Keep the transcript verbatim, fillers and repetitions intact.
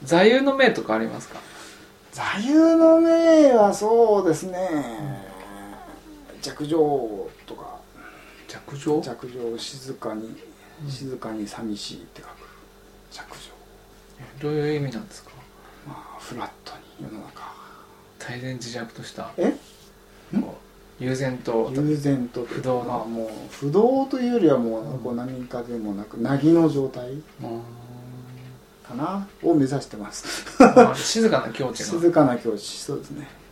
座右の銘とかありますか？ 座右の銘はそうですね、うん、寂情とか。 寂情？ 寂情、静かに、静かに寂しいって書く寂情。 どういう意味なんですか？ まあフラットに世の中大然自若としたえこう悠然と悠然と不動の、 まあ、もう不動というよりはもう、うん、こう何かでもなく凪の状態かなを目指してます。 静かな境地が静かな境地、そうですね。